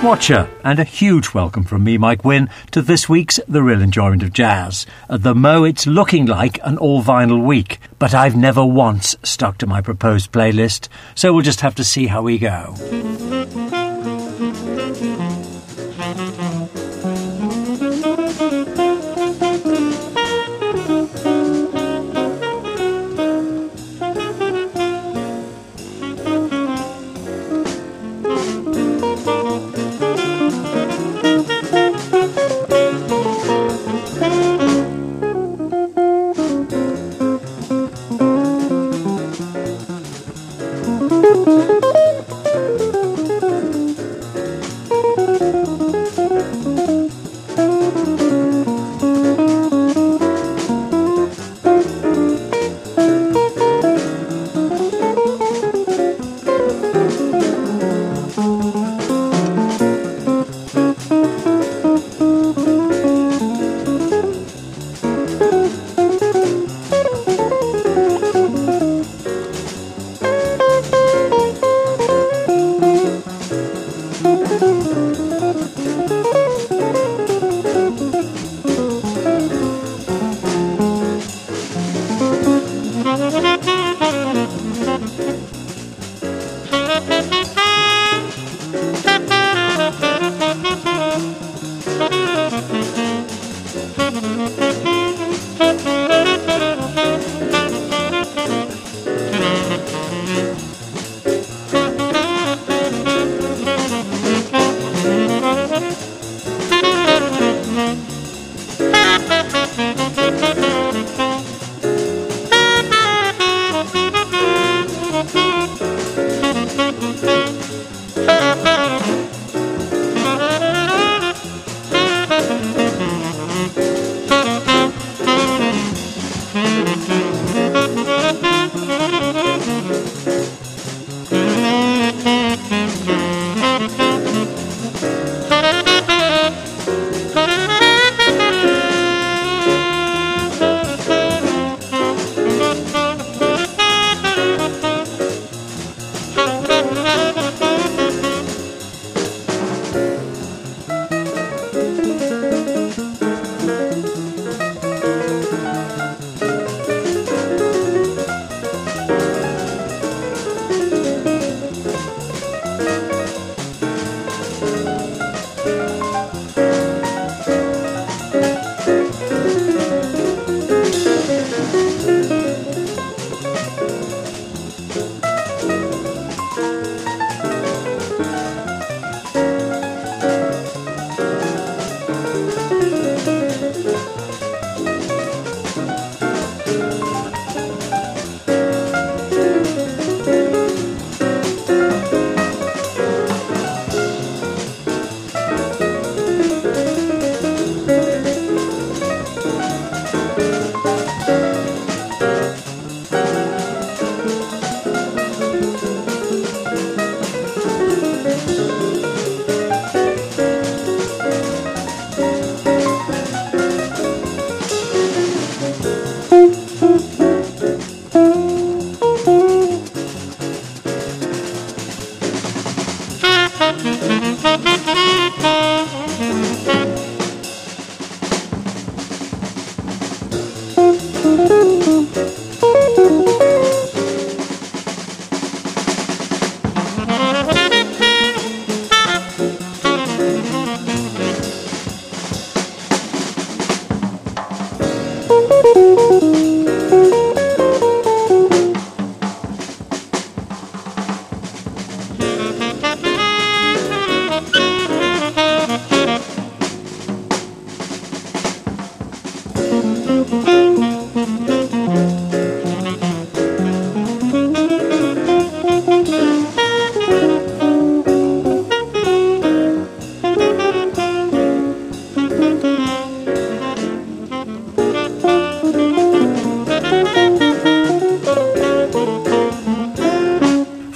Watcher, and a huge welcome from me, Mike Wynne, to this week's The Real Enjoyment of Jazz. At the Mo, it's looking like an all-vinyl week, but I've never once stuck to my proposed playlist, so we'll just have to see how we go.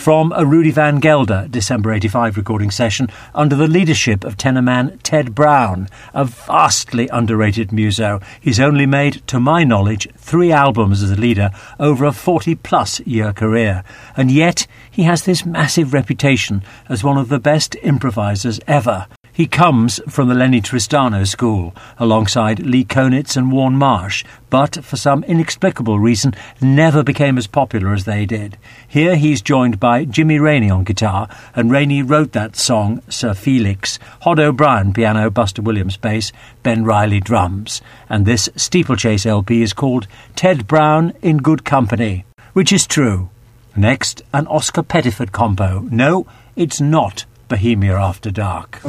from a Rudy Van Gelder December 85 recording session under the leadership of tenorman Ted Brown, a vastly underrated muso. He's only made, to my knowledge, 3 albums as a leader over a 40-plus year career, and yet he has this massive reputation as one of the best improvisers ever. He comes from the Lenny Tristano school, alongside Lee Konitz and Warne Marsh, but for some inexplicable reason never became as popular as they did. Here he's joined by Jimmy Rainey on guitar, and Rainey wrote that song, Sir Felix, Hod O'Brien piano, Buster Williams bass, Ben Riley drums. And this Steeplechase LP is called Ted Brown in Good Company, which is true. Next, an Oscar Pettiford compo. No, it's not Bohemia After Dark.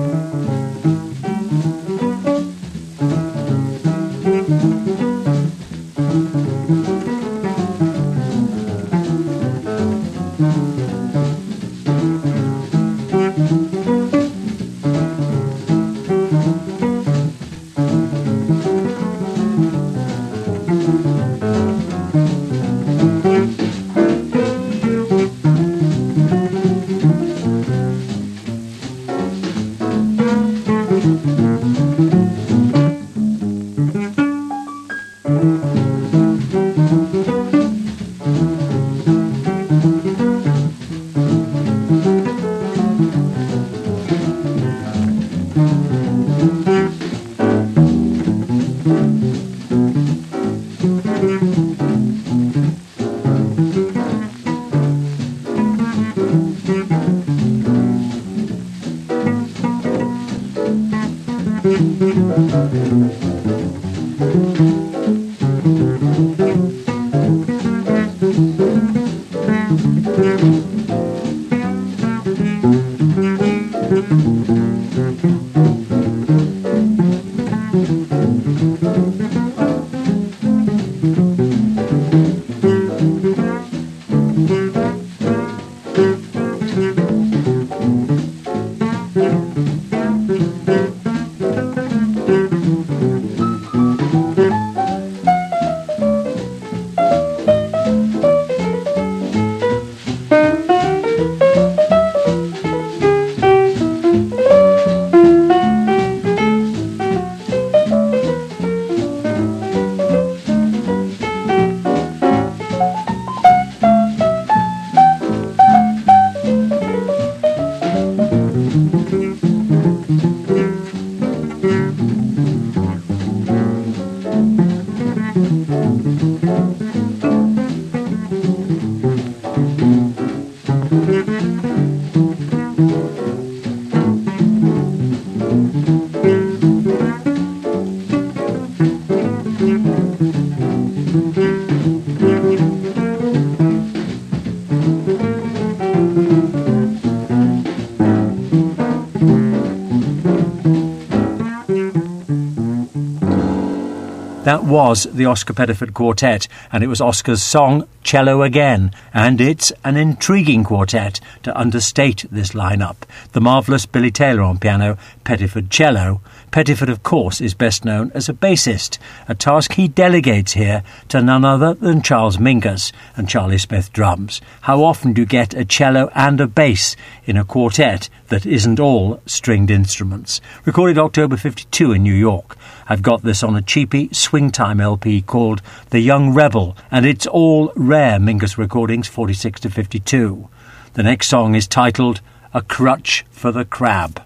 That was the Oscar Pettiford Quartet, and it was Oscar's song, Cello Again, and it's an intriguing quartet to understate this lineup. The marvellous Billy Taylor on piano, Pettiford cello. Pettiford, of course, is best known as a bassist, a task he delegates here to none other than Charles Mingus and Charlie Smith drums. How often do you get a cello and a bass in a quartet that isn't all stringed instruments? Recorded October 52 in New York. I've got this on a cheapy swing time LP called The Young Rebel, and it's all rare Mingus recordings, 46 to 52. The next song is titled A Crutch for the Crab.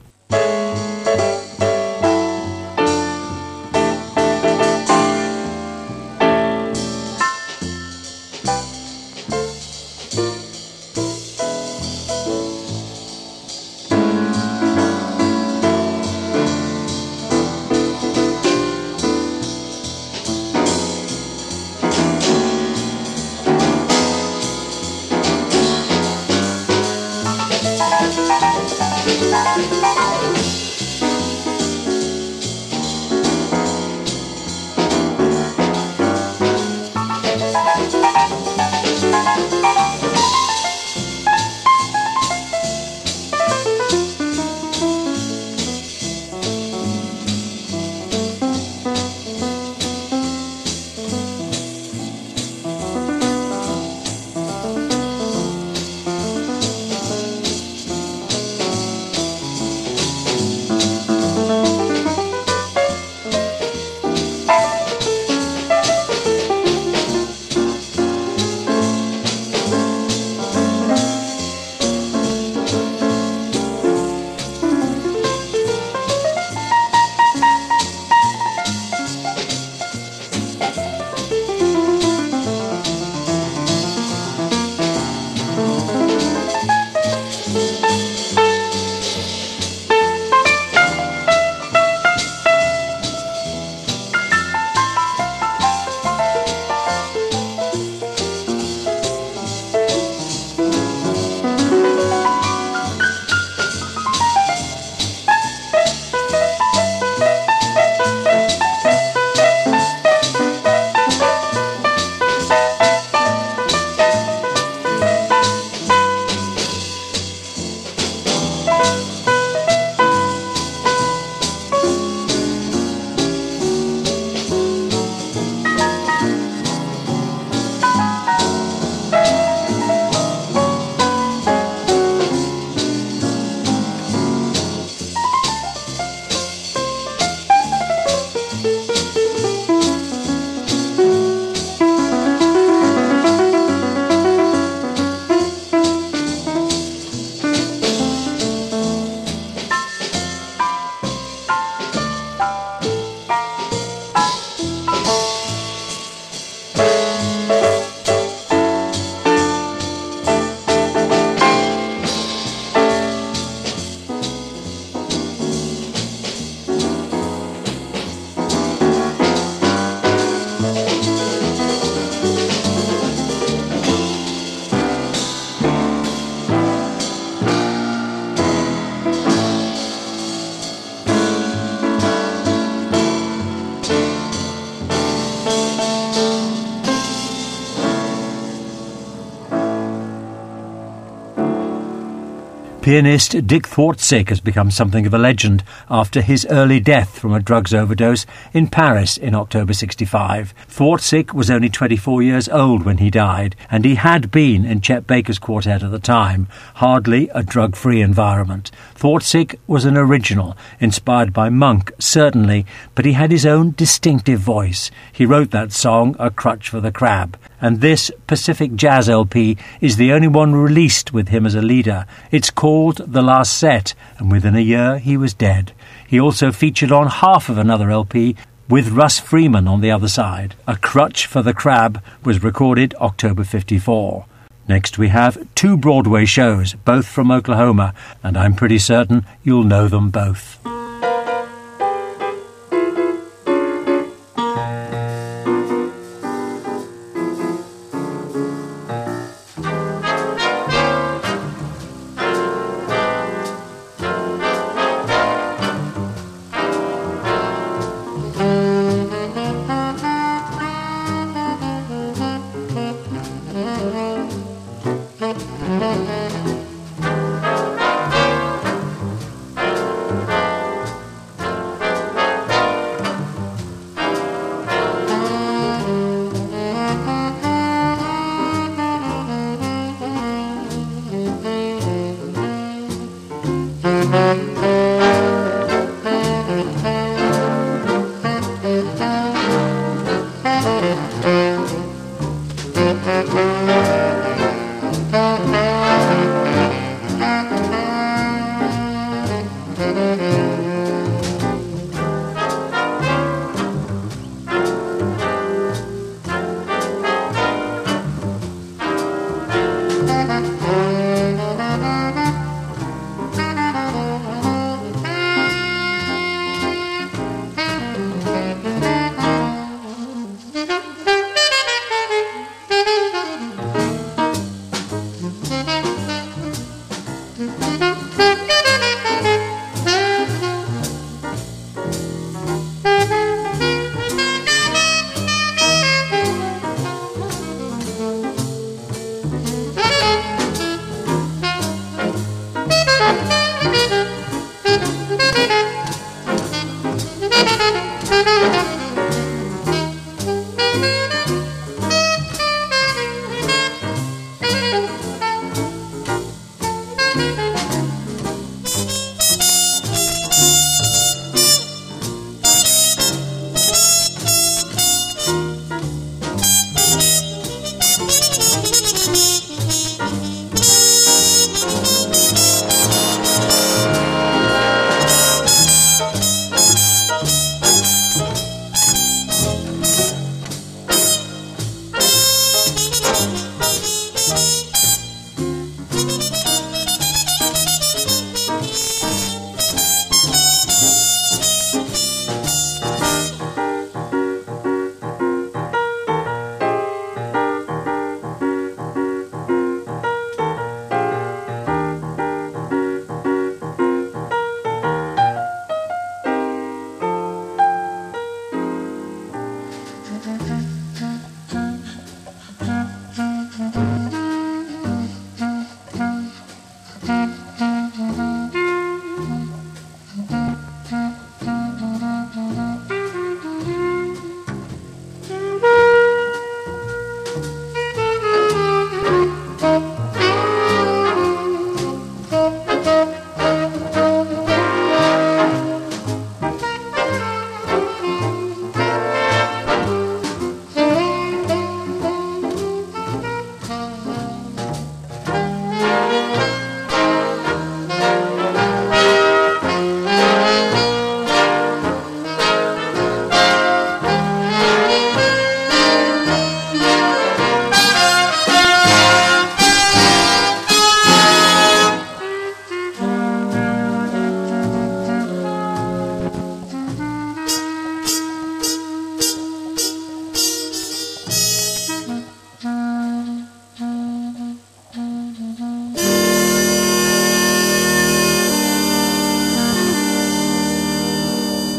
Thank you. Pianist Dick Thwartzik has become something of a legend after his early death from a drugs overdose in Paris in October 65. Thwartzik was only 24 years old when he died, and he had been in Chet Baker's quartet at the time, hardly a drug-free environment. Thwartzik was an original, inspired by Monk, certainly, but he had his own distinctive voice. He wrote that song, A Crutch for the Crab, and this Pacific Jazz LP is the only one released with him as a leader. It's called The Last Set, and within a year he was dead. He also featured on half of another LP with Russ Freeman on the other side. A Crutch for the Crab was recorded October 54. Next we have 2 Broadway shows, both from Oklahoma, and I'm pretty certain you'll know them both.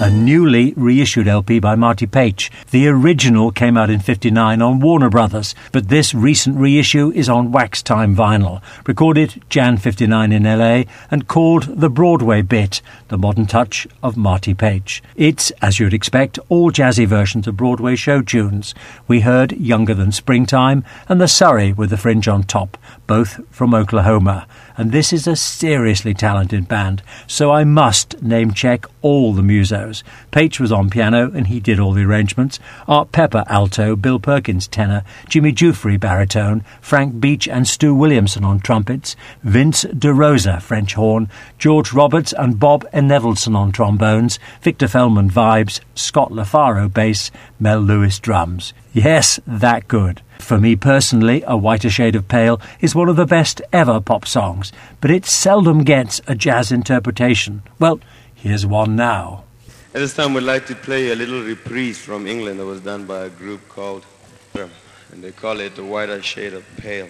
a newly reissued LP by Marty Paich. The original came out in '59 on Warner Brothers, but this recent reissue is on Wax Time vinyl, recorded Jan '59 in LA and called The Broadway Bit, the modern touch of Marty Paich. It's, as you'd expect, all jazzy versions of Broadway show tunes. We heard Younger Than Springtime and The Surrey with the Fringe on top, both from Oklahoma. And this is a seriously talented band, so I must name-check all the musos. Paich was on piano and he did all the arrangements. Art Pepper, alto, Bill Perkins, tenor, Jimmy Giuffre, baritone, Frank Beach and Stu Williamson on trumpets, Vince DeRosa, French horn, George Roberts and Bob Enevelson on trombones, Victor Feldman vibes, Scott LaFaro bass, Mel Lewis drums. Yes, that good. For me personally, A Whiter Shade of Pale is one of the best ever pop songs, but it seldom gets a jazz interpretation. Well, here's one now. At this time, we'd like to play a little reprise from England that was done by a group called, and they call it A Whiter Shade of Pale.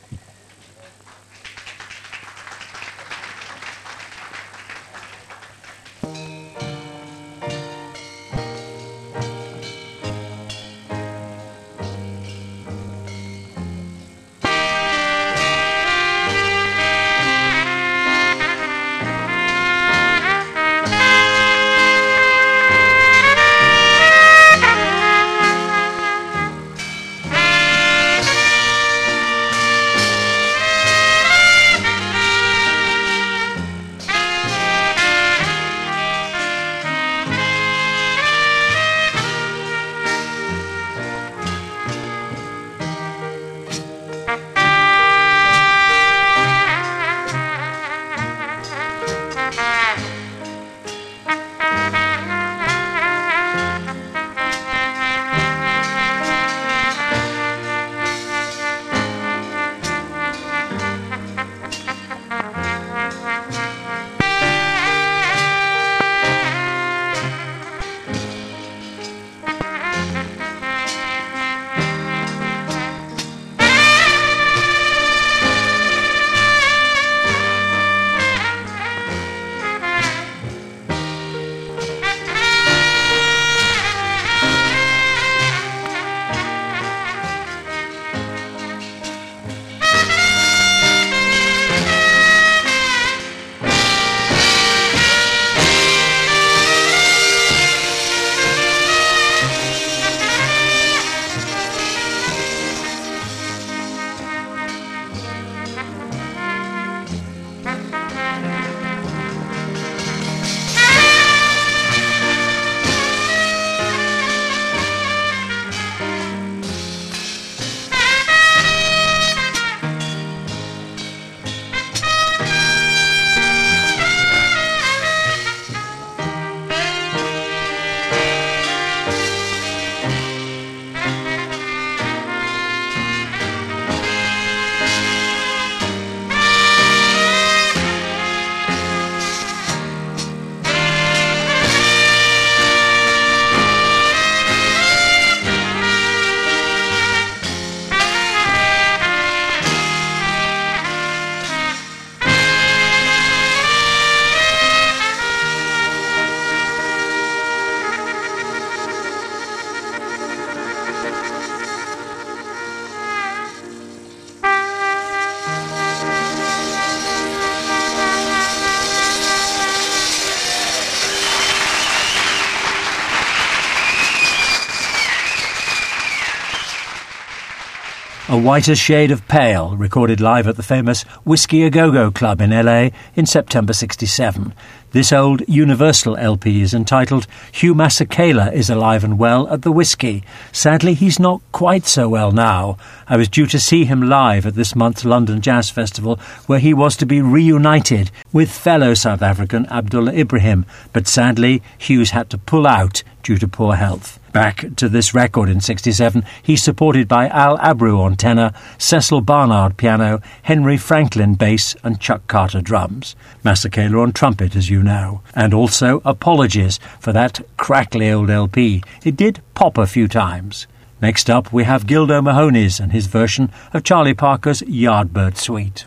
A Whiter Shade of Pale, recorded live at the famous Whiskey A Go-Go Club in LA in September '67. This old Universal LP is entitled Hugh Masekela is Alive and Well at the Whiskey. Sadly, he's not quite so well now. I was due to see him live at this month's London Jazz Festival, where he was to be reunited with fellow South African Abdullah Ibrahim, but sadly, Hughes had to pull out due to poor health. Back to this record in '67, he's supported by Al Abreu on tenor, Cecil Barnard piano, Henry Franklin bass and Chuck Carter drums. Masekela on trumpet, as you know. And also apologies for that crackly old LP. It did pop a few times. Next up, we have Gildo Mahoney's and his version of Charlie Parker's Yardbird Suite.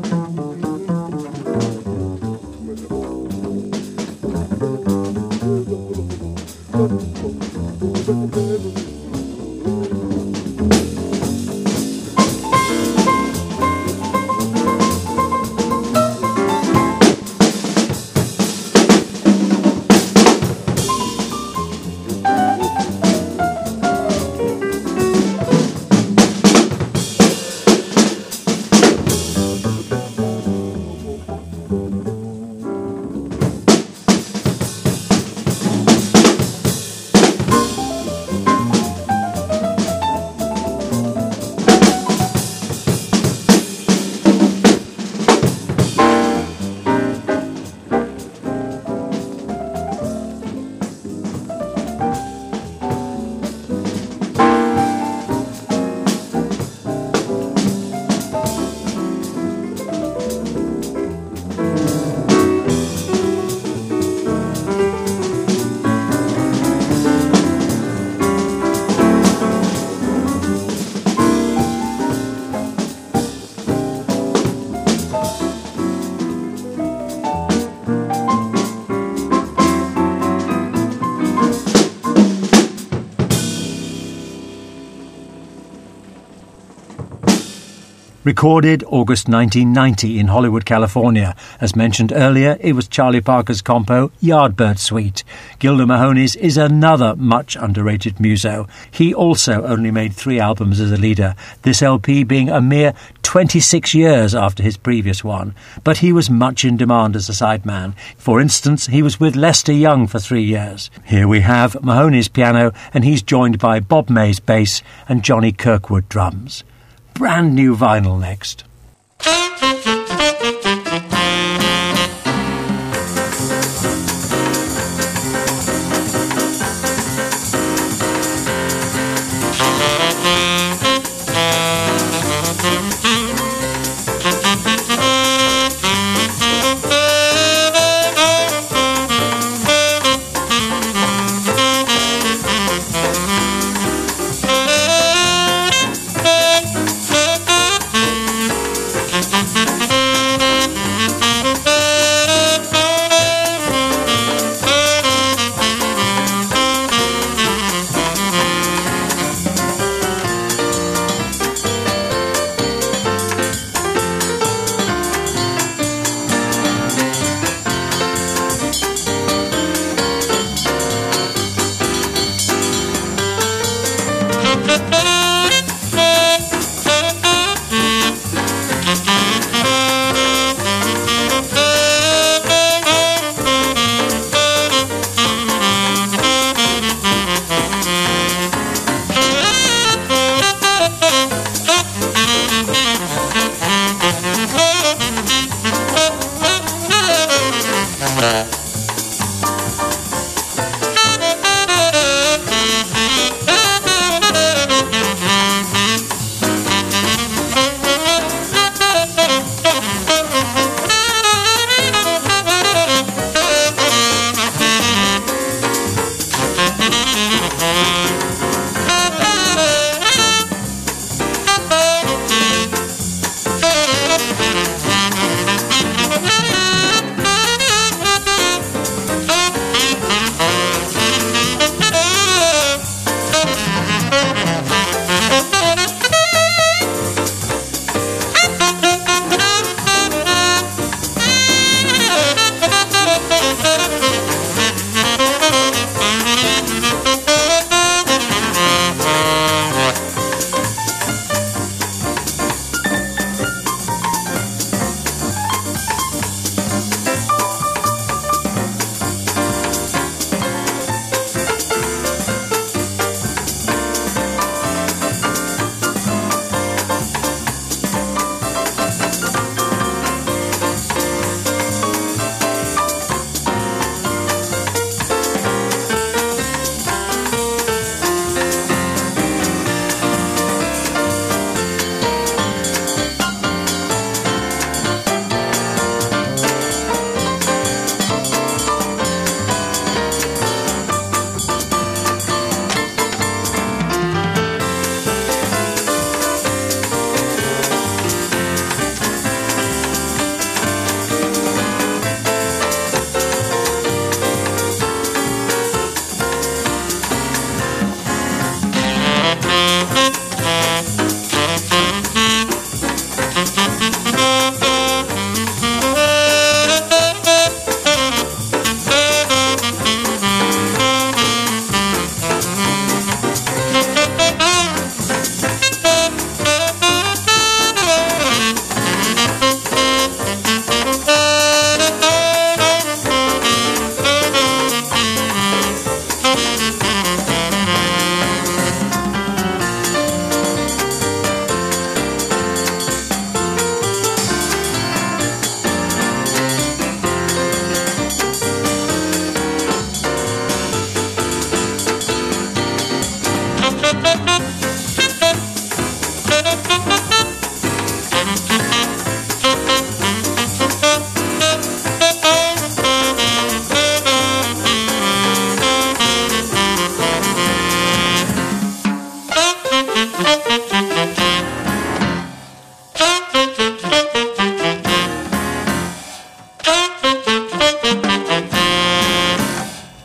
Recorded August 1990 in Hollywood, California. As mentioned earlier, it was Charlie Parker's compo Yardbird Suite. Gilder Mahoney's is another much underrated muso. He also only made 3 albums as a leader, this LP being a mere 26 years after his previous one. But he was much in demand as a sideman. For instance, he was with Lester Young for 3 years. Here we have Mahoney's piano, and he's joined by Bob Mays bass and Johnny Kirkwood drums. Brand new vinyl next.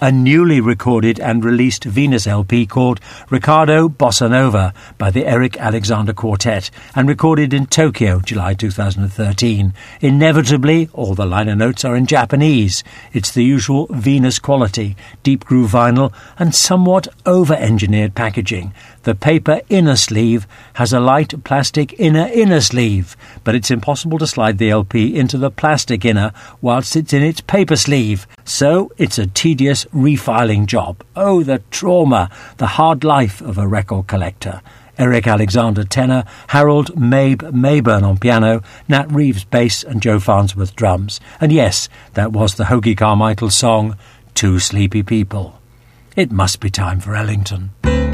a newly recorded and released Venus LP called Ricardo Bossa Nova by the Eric Alexander Quartet and recorded in Tokyo, July 2013. Inevitably, all the liner notes are in Japanese. It's the usual Venus quality, deep groove vinyl and somewhat over-engineered packaging. The paper inner sleeve has a light plastic inner sleeve, but it's impossible to slide the LP into the plastic inner whilst it's in its paper sleeve. So it's a tedious refiling job. Oh, the trauma, the hard life of a record collector. Eric Alexander tenor, Harold Mayburn on piano, Nat Reeves bass and Joe Farnsworth drums. And yes, that was the Hoagy Carmichael song, Two Sleepy People. It must be time for Ellington.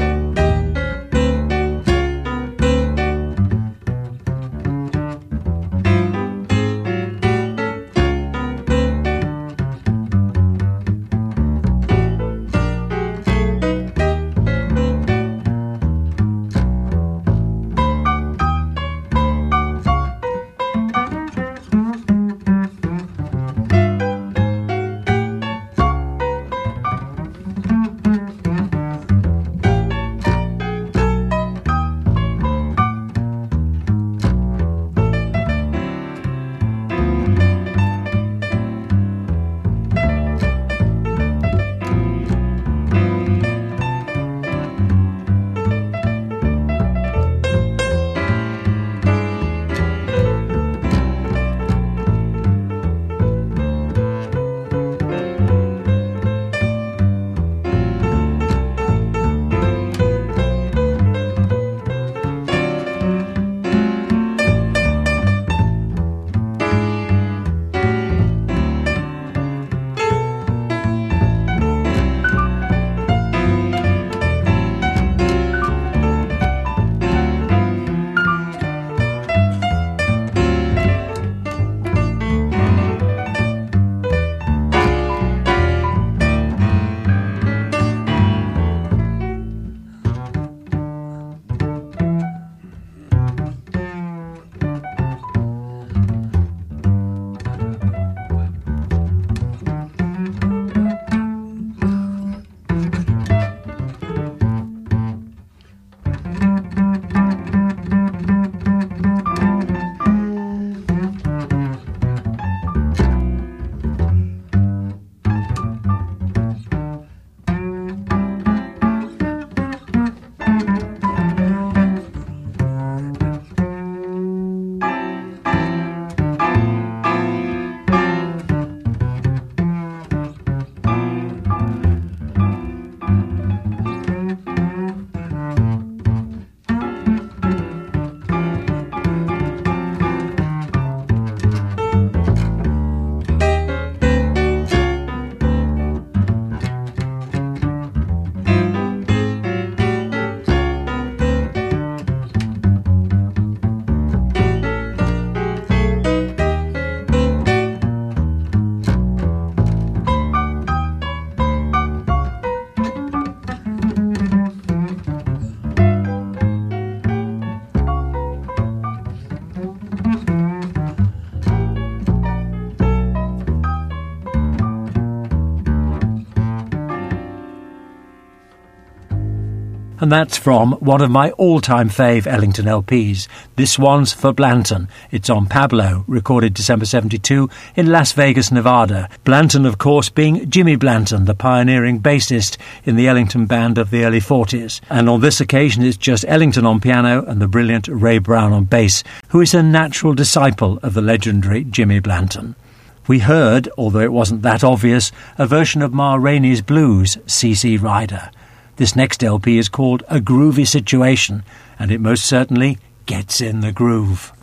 And that's from one of my all-time fave Ellington LPs. This one's for Blanton. It's on Pablo, recorded December 72 in Las Vegas, Nevada. Blanton, of course, being Jimmy Blanton, the pioneering bassist in the Ellington band of the early 40s. And on this occasion, it's just Ellington on piano and the brilliant Ray Brown on bass, who is a natural disciple of the legendary Jimmy Blanton. We heard, although it wasn't that obvious, a version of Ma Rainey's Blues, C.C. Rider. This next LP is called A Groovy Situation, and it most certainly gets in the groove.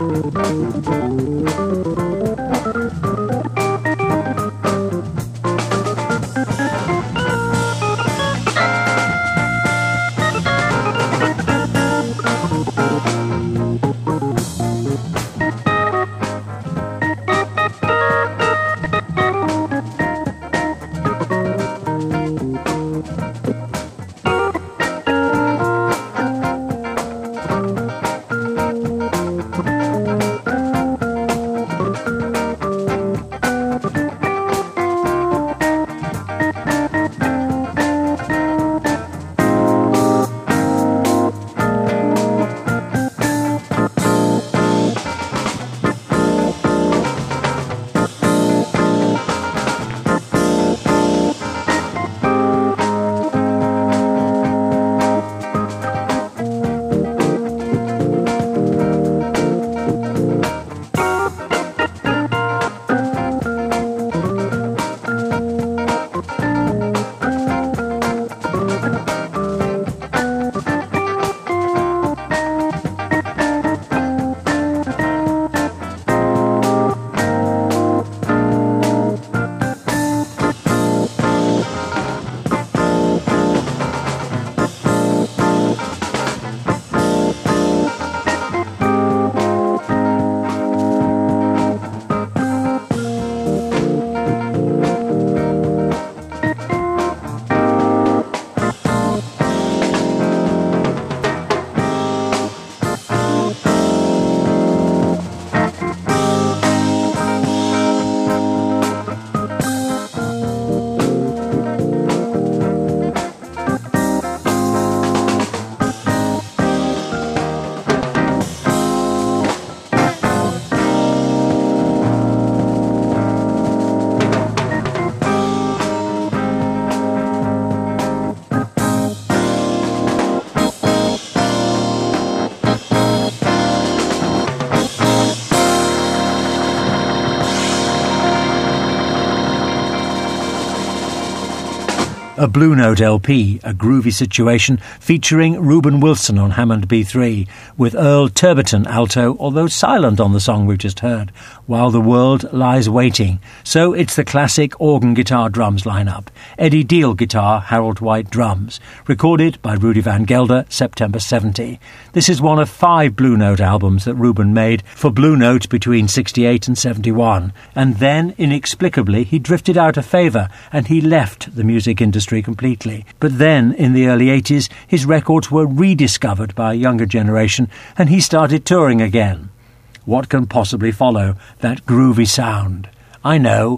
A Blue Note LP, a groovy situation featuring Reuben Wilson on Hammond B3, with Earl Turberton alto, although silent on the song we've just heard, While the World Lies Waiting. So it's the classic organ guitar drums lineup. Eddie Deal guitar, Harold White drums. Recorded by Rudy Van Gelder, September 70. This is one of 5 Blue Note albums that Reuben made for Blue Note between 68 and 71. And then, inexplicably, he drifted out of favour and he left the music industry completely. But then, in the early 80s, his records were rediscovered by a younger generation and he started touring again. What can possibly follow that groovy sound? I know,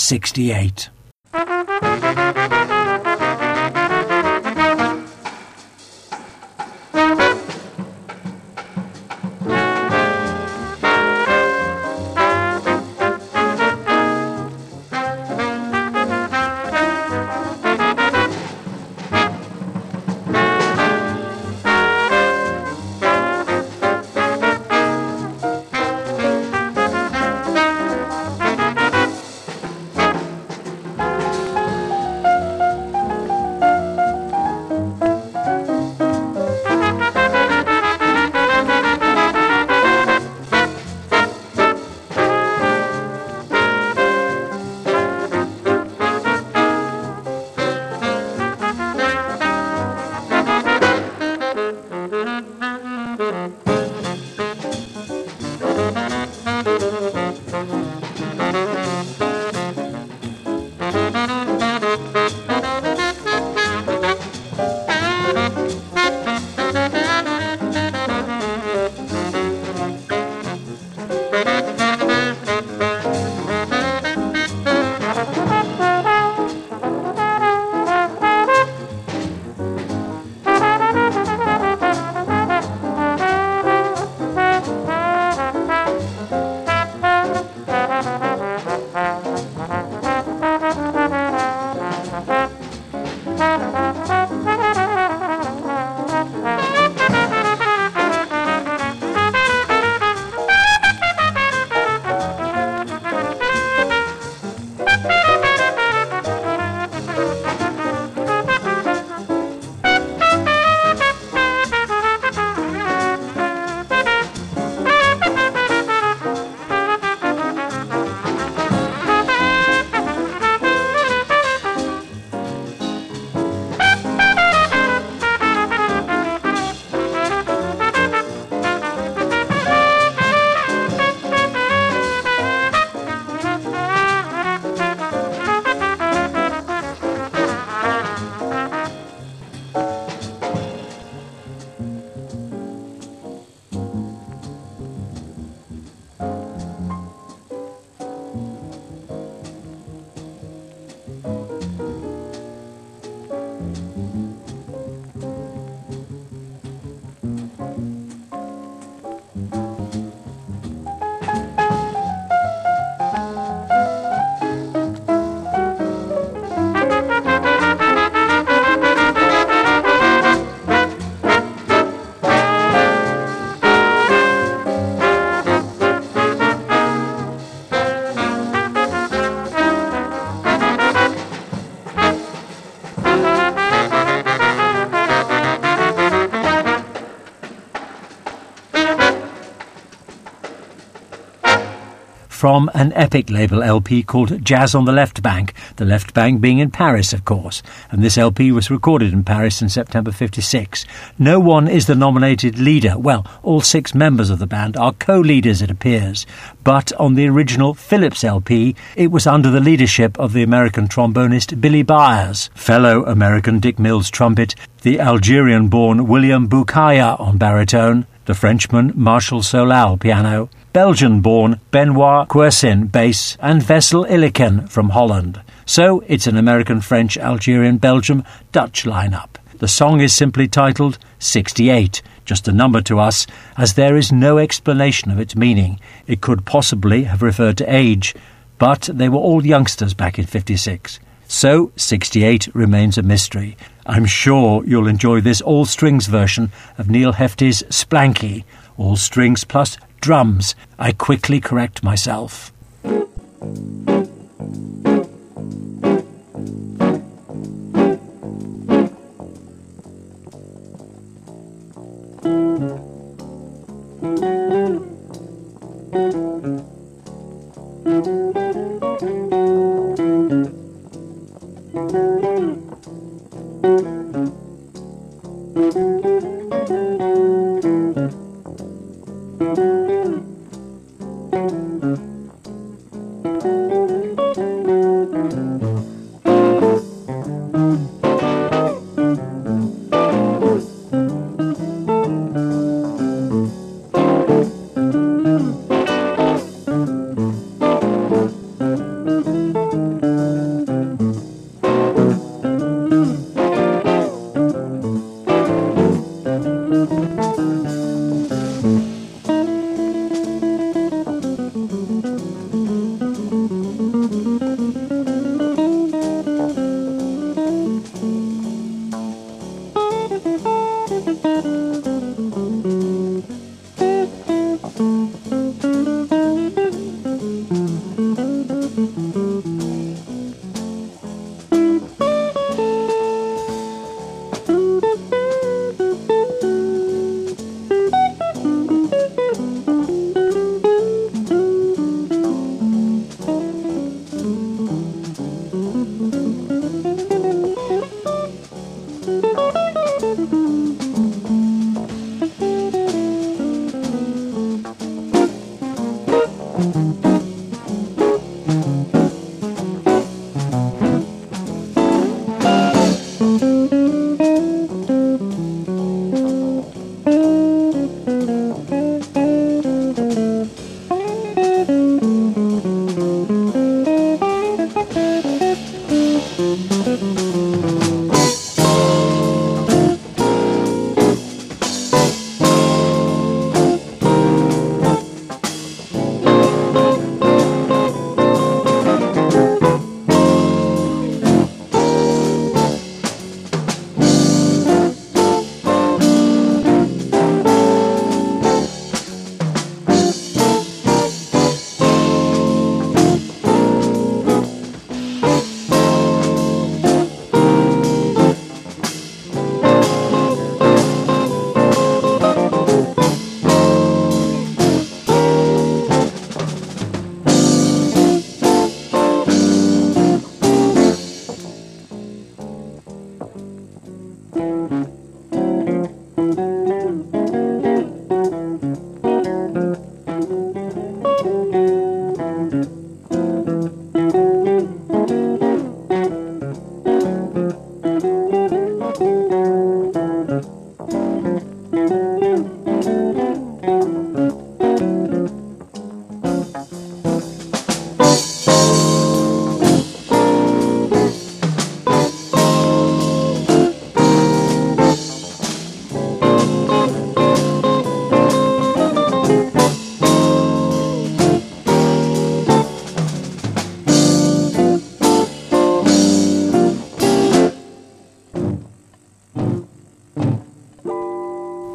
68. from an Epic label LP called Jazz on the Left Bank, the Left Bank being in Paris, of course, and this LP was recorded in Paris in September 56. No one is the nominated leader. Well, all 6 members of the band are co-leaders, it appears, but on the original Phillips LP, it was under the leadership of the American trombonist Billy Byers, fellow American Dick Mills trumpet, the Algerian-born William Boukaya on baritone, the Frenchman Marshall Solal piano, Belgian-born Benoit Quersin bass, and Wessel Illiken from Holland. So it's an American, French, Algerian, Belgium, Dutch lineup. The song is simply titled 68, just a number to us, as there is no explanation of its meaning. It could possibly have referred to age, but they were all youngsters back in 56. So 68 remains a mystery. I'm sure you'll enjoy this all-strings version of Neil Hefti's Splanky. All strings plus drums. I quickly correct myself.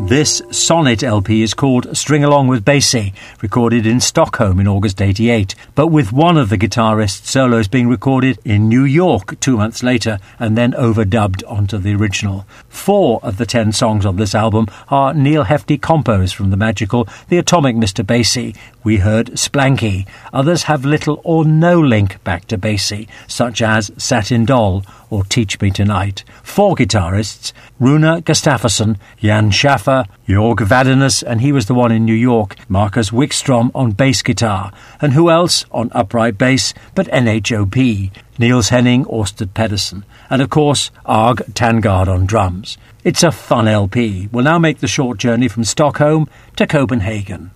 This Sonnet LP is called String Along with Basie, recorded in Stockholm in August 88, but with one of the guitarist's solos being recorded in New York 2 months later and then overdubbed onto the original. 4 of the 10 songs on this album are Neil Hefti compos from the magical The Atomic Mr. Basie. We heard Splanky. Others have little or no link back to Basie, such as Satin Doll or Teach Me Tonight. 4 guitarists, Rune Gustafsson, Jan Schaffer, Jörg Vadenus, and he was the one in New York, Marcus Wickstrom on bass guitar, and who else on upright bass but NHOP, Niels Henning, Orsted Pedersen, and of course Arg Tangard on drums. It's a fun LP. We'll now make the short journey from Stockholm to Copenhagen.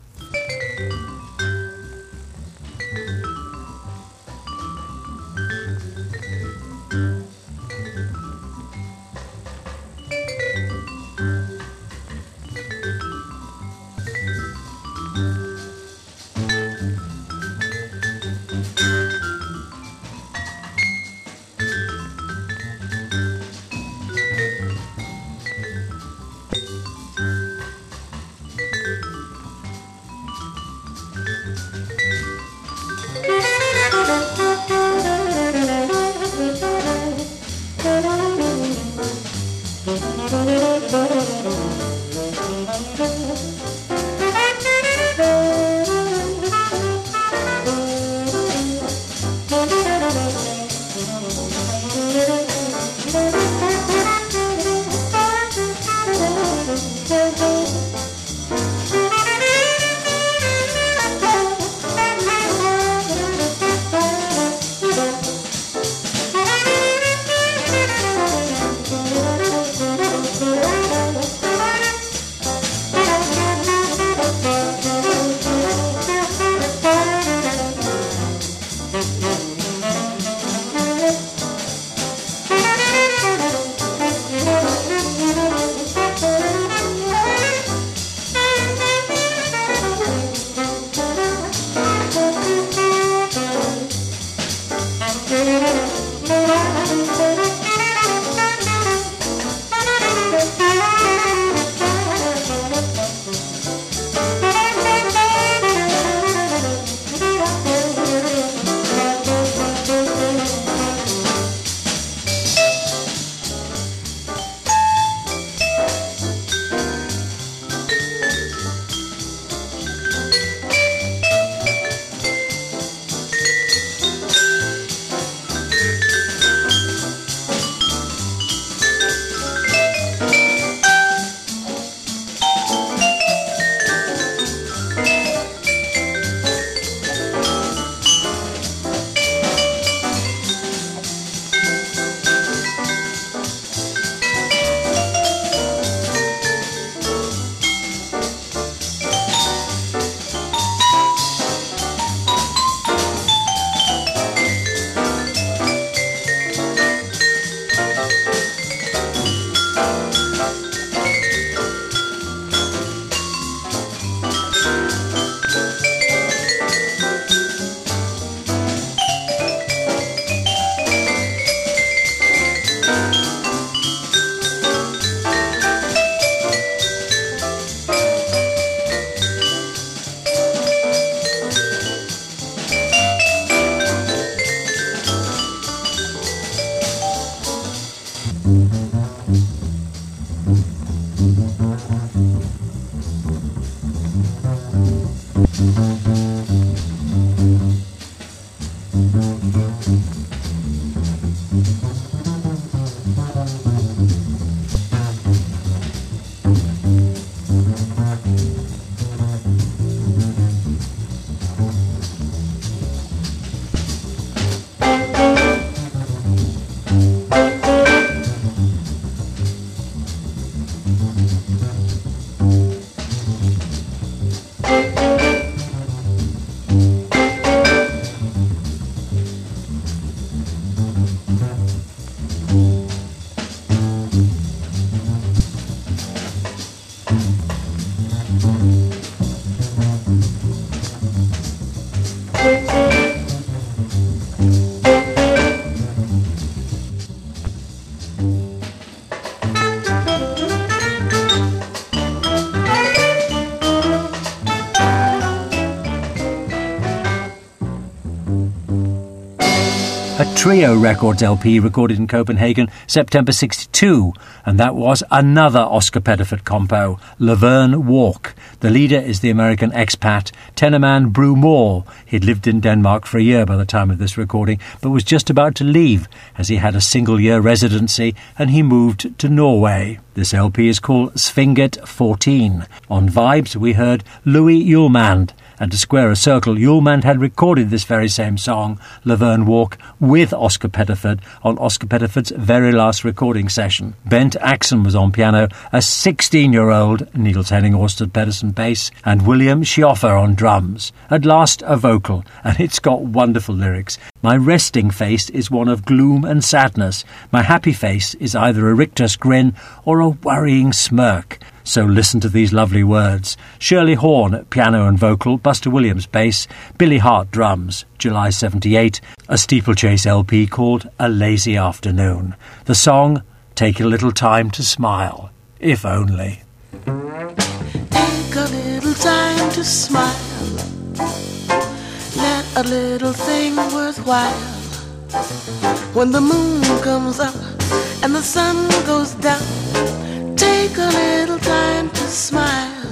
a Trio Records LP recorded in Copenhagen, September 62, and that was another Oscar Pettiford compo, Laverne Walk. The leader is the American expat, tenorman Brew Moore. He'd lived in Denmark for a year by the time of this recording, but was just about to leave, as he had a single-year residency and he moved to Norway. This LP is called Svinget 14. On Vibes, we heard Louis Ullmann. And to square a circle, Ullmann had recorded this very same song, Laverne Walk, with Oscar Pettiford on Oscar Pettiford's very last recording session. Bent Axon was on piano, a 16-year-old Niels Henning Ørsted Pedersen bass, and William Schioffer on drums. At last, a vocal, and it's got wonderful lyrics. My resting face is one of gloom and sadness. My happy face is either a rictus grin or a worrying smirk. So listen to these lovely words. Shirley Horn, piano and vocal, Buster Williams, bass, Billy Hart, drums, July 78, a Steeplechase LP called A Lazy Afternoon. The song, Take a Little Time to Smile, if only. Take a little time to smile. Let a little thing worthwhile. When the moon comes up and the sun goes down, take a little time to smile.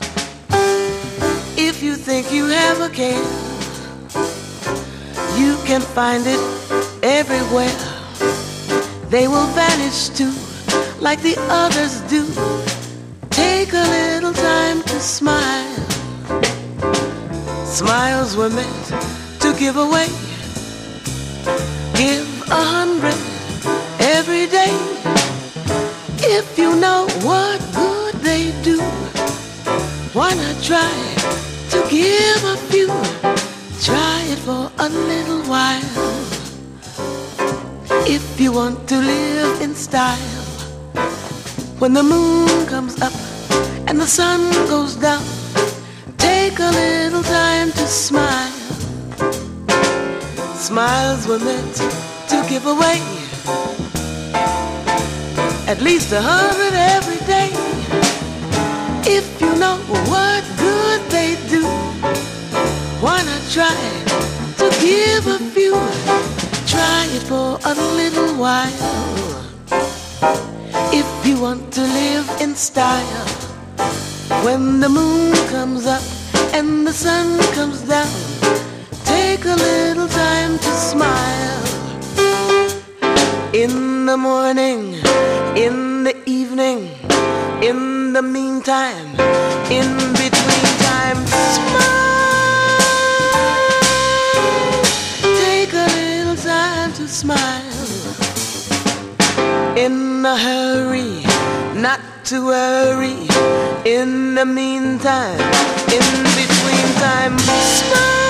If you think you have a care, you can find it everywhere. They will vanish too, like the others do. Take a little time to smile. Smiles were meant to give away. Give 100 every day. If you know what good they do, why not try to give a few? Try it for a little while. If you want to live in style, when the moon comes up and the sun goes down, take a little time to smile. Smiles were meant to give away. At least 100 every day. If you know what good they do, why not try to give a few? Try it for a little while. If you want to live in style, when the moon comes up and the sun comes down, take a little time to smile. In the morning, in the evening, in the meantime, in between time, smile. Take a little time to smile. In a hurry, not to worry. In the meantime, in between time, smile.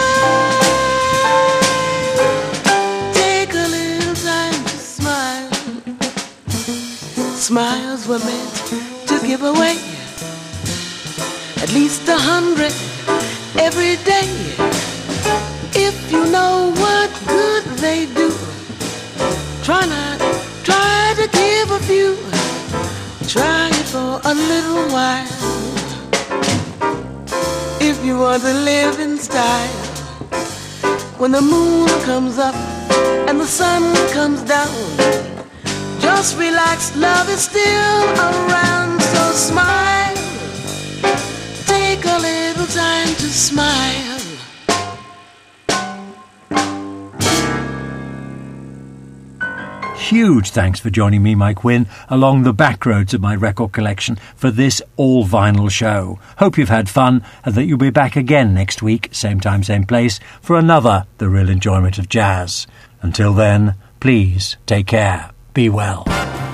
Smiles were meant to give away. At least 100 every day. If you know what good they do, try to give a few. Try it for a little while. If you want to live in style, when the moon comes up and the sun comes down, just relax, love is still around, so smile. Take a little time to smile. Huge thanks for joining me, Mike Wynn, along the back roads of my record collection for this all-vinyl show. Hope you've had fun and that you'll be back again next week, same time, same place, for another The Real Enjoyment of Jazz. Until then, please take care. Be well.